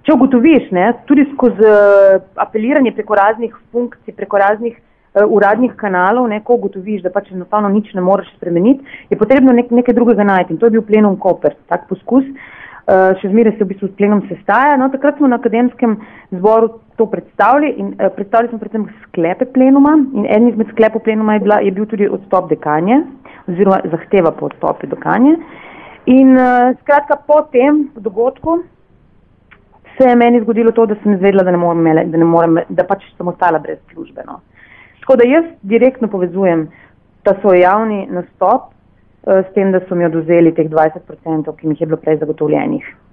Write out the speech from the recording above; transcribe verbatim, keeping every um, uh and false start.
če ugotoviš, ne, tudi skozi apeliranje preko raznih funkcij, preko raznih uh, uradnih kanalov, ne, ko ugotoviš, da pač enostavno nič ne moreš spremeniti, je potrebno nek, nekaj drugega najti. In to je bil plenum Koper, tak poskus. Uh, še zmeraj se v bistvu s plenum sestaja. No, takrat smo na akademskem zboru to predstavili in uh, predstavili smo predvsem sklepe plenuma in en izmed sklepov plenuma je, bila, je bil tudi odstop dekanje oziroma zahteva po odstopu dekanje. In uh, skratka po tem dogodku se je meni zgodilo to, da sem izvedela, da ne morem, da, ne morem, da pač sem ostala brez službe. No. Tako da jaz direktno povezujem ta svoj javni nastop uh, s tem, da so mi odvzeli teh dvajset procentov, ki mi jih je bilo prej zagotovljenih.